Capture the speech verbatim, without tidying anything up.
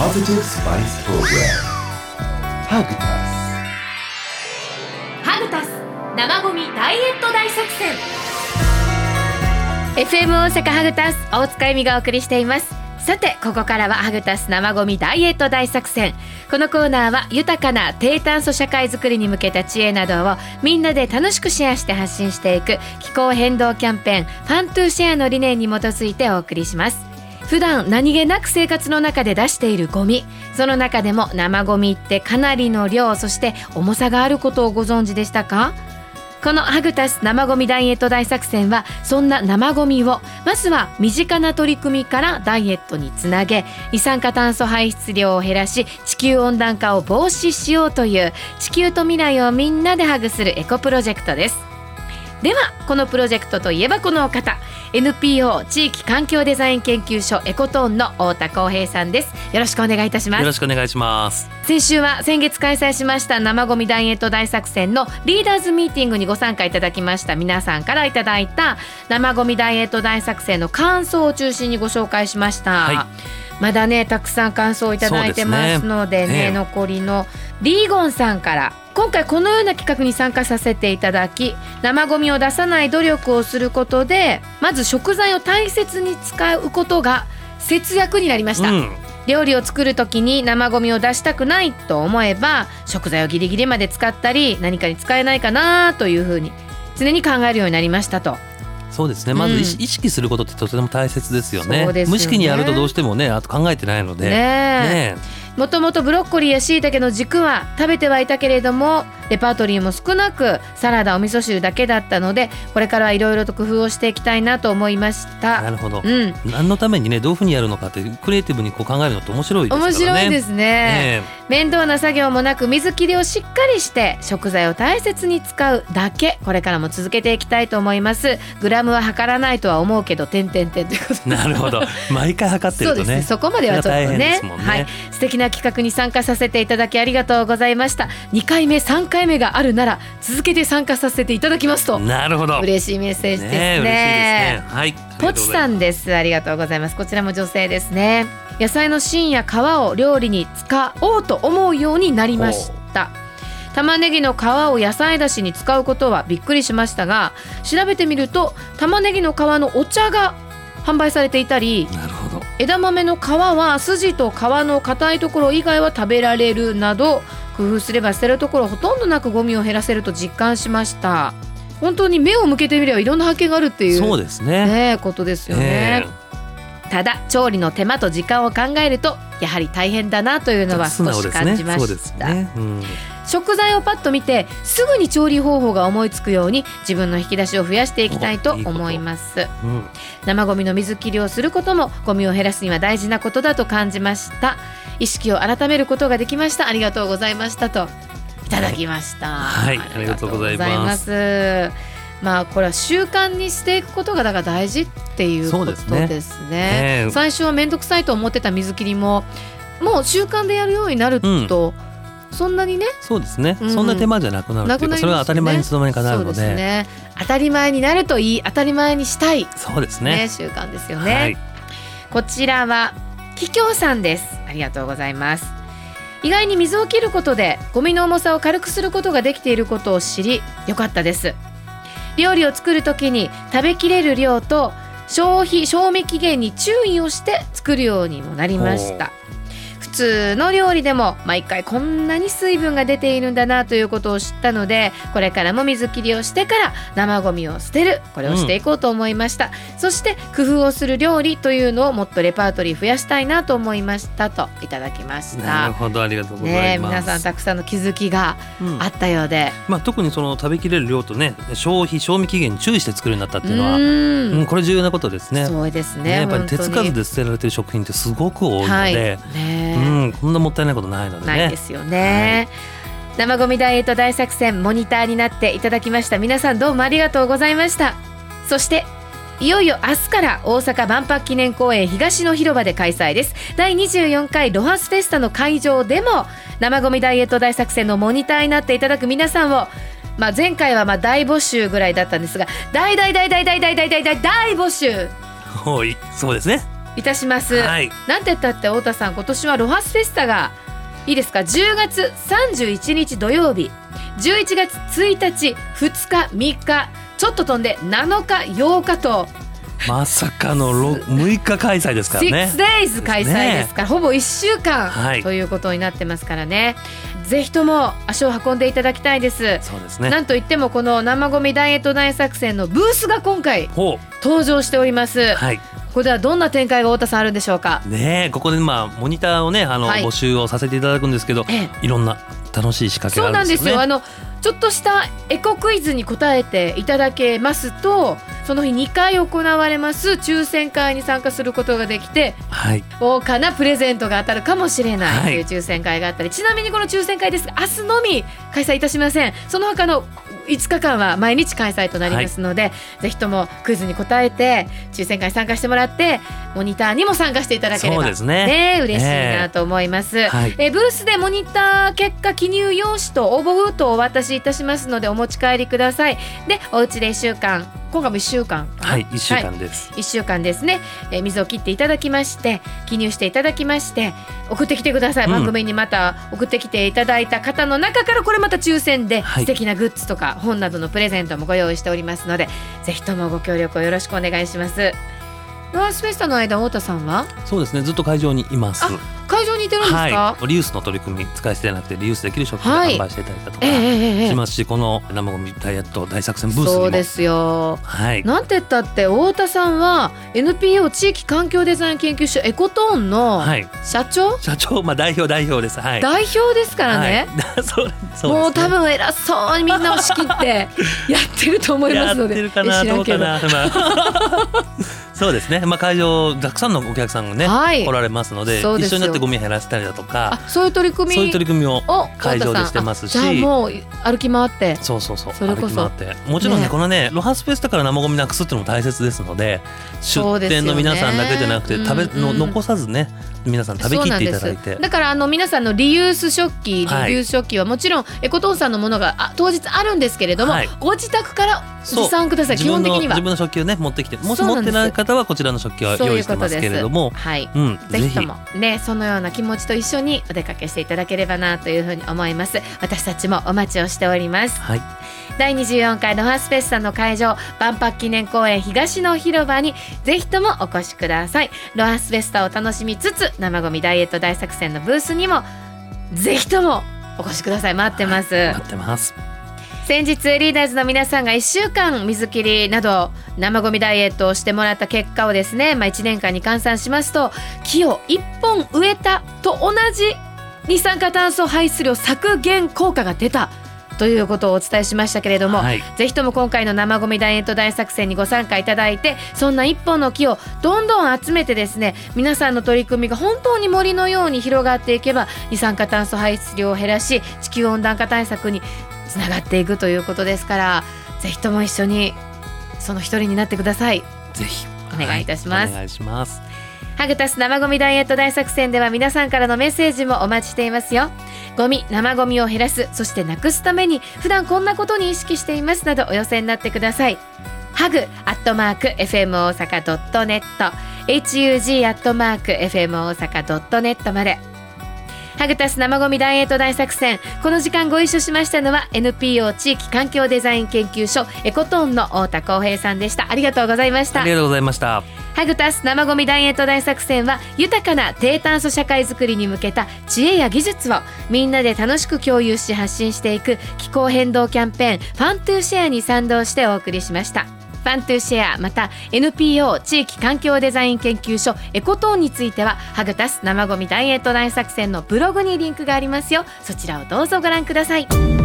Positive Spice Program ハグタスハグタス生ゴミダイエット大作戦。 エフエム 大阪ハグタス大塚由美がお送りしています。さてここからはハグタス生ゴミダイエット大作戦。このコーナーは豊かな低炭素社会づくりに向けた知恵などをみんなで楽しくシェアして発信していく気候変動キャンペーンファントゥーシェアの理念に基づいてお送りします。普段何気なく生活の中で出しているゴミ、その中でも生ゴミってかなりの量、そして重さがあることをご存知でしたか？このハグタス生ゴミダイエット大作戦はそんな生ゴミをまずは身近な取り組みからダイエットにつなげ、二酸化炭素排出量を減らし地球温暖化を防止しようという地球と未来をみんなでハグするエコプロジェクトです。ではこのプロジェクトといえばこのお方、 エヌピーオー 地域環境デザイン研究所エコトーンの太田光平さんです。よろしくお願いいたします。 よろしくお願いします。 先週は先月開催しました生ゴミダイエット大作戦のリーダーズミーティングにご参加いただきました皆さんからいただいた生ゴミダイエット大作戦の感想を中心にご紹介しました、はい、まだねたくさん感想をいただいてますので ね, でね残りのリーゴンさんから、今回このような企画に参加させていただき、生ゴミを出さない努力をすることでまず食材を大切に使うことが節約になりました、うん、料理を作るときに生ゴミを出したくないと思えば食材をギリギリまで使ったり何かに使えないかなというふうに常に考えるようになりましたと。 そうですね、まず意識することってとても大切ですよね。そうですよね。無意識にやるとどうしてもねあと考えてないので、ねねもともとブロッコリーや椎茸の軸は食べてはいたけれどもレパートリーも少なくサラダお味噌汁だけだったのでこれからはいろいろと工夫をしていきたいなと思いました。 なるほど、うん、何のためにねどういうふうにやるのかってクリエイティブにこう考えるのって面白いですからね。 面白いですね、ね面倒な作業もなく水切りをしっかりして食材を大切に使うだけ、これからも続けていきたいと思います。グラムは測らないとは思うけど点々点ということなるほど毎回測ってるとねそうですね、そこまではちょっと ね, ね、はい、素敵な企画に参加させていただきありがとうございました。にかいめさんかいめがあるなら続けて参加させていただきますと。 なるほど、 嬉しいメッセージですね。 ね、嬉しいですね、はい、 ポチさんです。ありがとうございます。こちらも女性ですね。野菜の芯や皮を料理に使おうと思うようになりました。玉ねぎの皮を野菜だしに使うことはびっくりしましたが、調べてみると玉ねぎの皮のお茶が販売されていたり、 なるほど、 枝豆の皮は筋と皮の硬いところ以外は食べられるなど工夫すれば捨てるところほとんどなくゴミを減らせると実感しました。本当に目を向けてみればいろんな発見があるっていう、 そうですね、 ね、ことですよね、えー、ただ調理の手間と時間を考えるとやはり大変だなというのは少し感じました。そうですね、うん、食材をパッと見てすぐに調理方法が思いつくように自分の引き出しを増やしていきたいと思います。いい、うん、生ゴミの水切りをすることもゴミを減らすには大事なことだと感じました。意識を改めることができました。ありがとうございましたといただきました。 はい、はい、ありがとうございます。 まあこれは習慣にしていくことがだから大事っていうことですね。そうですね、えー、最初はめんどくさいと思ってた水切りももう習慣でやるようになると、うん、そんなにね、 そうですね、うん、そんな手間じゃなくなるっていうか、それは当たり前にいつの間にかなるので、そうですね、 当たり前になるといい、当たり前にしたい、 そうですね、 ね、習慣ですよね、はい、こちらはききょうさんです。ありがとうございます。意外に水を切ることでゴミの重さを軽くすることができていることを知りよかったです。料理を作るときに食べきれる量と消費賞味期限に注意をして作るようにもなりました。普通の料理でも毎回こんなに水分が出ているんだなということを知ったので、これからも水切りをしてから生ゴミを捨てる、これをしていこうと思いました、うん、そして工夫をする料理というのをもっとレパートリー増やしたいなと思いましたといただきました。 なるほど、ありがとうございます、 ね、皆さんたくさんの気づきがあったようで、 うん、まあ、特にその食べきれる量とね消費賞味期限に注意して作るようになったっていうのは、うん、うん、これ重要なことですね。 そうですね、 ね、やっぱり手つかずで捨てられている食品ってすごく多いので、はい、ね、うん、こんなもったいないことないのでね。 ないですよね、はい、生ゴミダイエット大作戦モニターになっていただきました皆さん、どうもありがとうございました。そしていよいよ明日から大阪万博記念公園東の広場で開催です。だいにじゅうよんかいロハスフェスタの会場でも生ゴミダイエット大作戦のモニターになっていただく皆さんを、まあ、前回はまあ大募集ぐらいだったんですが、大大大大大大大大大大募集、 おい、そうですね、 いたします、 はい、 なんて言ったって太田さん、今年はロハスフェスタがいいですか、じゅうがつさんじゅういちにち土曜日、じゅういちがつついたち、ふつか、みっか、ちょっと飛んでなのかようかと、 まさかのむいか開催ですからね。 シックスデイズ 開催ですから、ね、ほぼいっしゅうかん、 はい、 ということになってますからね。ぜひとも足を運んでいただきたいです。 そうですね。 なんといってもこの生ゴミダイエット大作戦のブースが今回登場しております。はい、ここではどんな展開が太田さんあるんでしょうか。 ねえ、ここでまあモニターをねあの、はい、募集をさせていただくんですけど、ええ、いろんな楽しい仕掛けがあるんですよね。 そうなんですよ。あのちょっとしたエコクイズに答えていただけますと、その日にかい行われます抽選会に参加することができて、はい、豪華なプレゼントが当たるかもしれないという抽選会があったり、はい、ちなみにこの抽選会ですが明日のみ開催いたしません。その他のいつかかんは毎日開催となりますので、はい、ぜひともクイズに答えて抽選会に参加してもらってモニターにも参加していただければ、そうですね、ね、嬉しいなと思います、えーはい、えブースでモニター結果記入用紙と応募封筒をお渡しいたしますのでお持ち帰りください。でお家でいっしゅうかん、今回もいっしゅうかん、 はいいっしゅうかんです、 はい、いっしゅうかんですね、えー、水を切っていただきまして記入していただきまして送ってきてください、うん、番組にまた送ってきていただいた方の中からこれまた抽選で素敵なグッズとか本などのプレゼントもご用意しておりますので、ぜひともご協力をよろしくお願いします。ロハスフェスタの間太田さんは？ そうですね、ずっと会場にいます。 あ、会場にいてるんですか？ はい、リユースの取り組み使い捨てじゃなくてリユースできる食器で販売していただいたとかしますし、はい、この生ゴミダイエット大作戦ブースにもそうですよ、はい、なんて言ったって太田さんは エヌピーオー 地域環境デザイン研究所エコトーンの社長、 はい、社長、まあ、代表代表です、はい、 代表ですからね、 はい、そうそうですね、 もう多分偉そうにみんなを仕切ってやってると思いますのでやってるかなどうかな、まあそうですね、まあ、会場たくさんのお客さんがね、はい、来られますので、一緒になってゴミ減らしたりだとか、 あ、そういう取り組みそういう取り組みを会場でしてますし、 じゃあもう歩き回ってそうそうそう、それこそ歩き回ってもちろんね、ね、このねロハスフェスタから生ゴミなくすっていうのも大切ですので、出店の皆さんだけでなくて食べ、うんうん、の残さずね皆さん食べきっていただいて、 だからあの皆さんのリユース食器、リユース食器はもちろんエコトーンさんのものがあ当日あるんですけれども、はい、ご自宅から持参ください。基本的には自分の食器をね持ってきて、もし持ってない方はこちらの食器は用意してますけれども、 はい、うん、ぜひともねそのような気持ちと一緒にお出かけしていただければなというふうに思います。私たちもお待ちをしております、はい、だいにじゅうよんかいロハスフェスタの会場万博記念公園東の広場にぜひともお越しください。ロハスフェスタを楽しみつつ生ゴミダイエット大作戦のブースにもぜひともお越しください。待ってます、 はい、待ってます。 先日リーダーズの皆さんがいっしゅうかん水切りなど生ゴミダイエットをしてもらった結果をですね、まあ、いちねんかんに換算しますと木をいっぽん植えたと同じ二酸化炭素排出量削減効果が出たということをお伝えしましたけれども、はい、ぜひとも今回の生ゴミダイエット大作戦にご参加いただいて、そんないっぽんの木をどんどん集めてですね、皆さんの取り組みが本当に森のように広がっていけば二酸化炭素排出量を減らし地球温暖化対策につながっていくということですから、ぜひとも一緒にその一人になってください。 ぜひお願いいたします、はい、 お願いします。 ハグタス生ゴミダイエット大作戦では皆さんからのメッセージもお待ちしていますよ。ゴミ生ゴミを減らす、そしてなくすために普段こんなことに意識していますなどお寄せになってください。ハグアットマーク エフエム 大阪 ドットネット エイチユージー アットマーク エフエム 大阪 ドットネット まで。ハグタス生ゴミダイエット大作戦、この時間ご一緒しましたのは エヌピーオー 地域環境デザイン研究所エコトーンの太田光平さんでした。ありがとうございました。 ありがとうございました。 ハグタス生ゴミダイエット大作戦は豊かな低炭素社会づくりに向けた知恵や技術をみんなで楽しく共有し発信していく気候変動キャンペーンファントゥーシェアに賛同してお送りしました。ファントゥーシェアまた エヌピーオー 地域環境デザイン研究所エコトーンについてはハグタス生ゴミダイエット大作戦のブログにリンクがありますよ。そちらをどうぞご覧ください。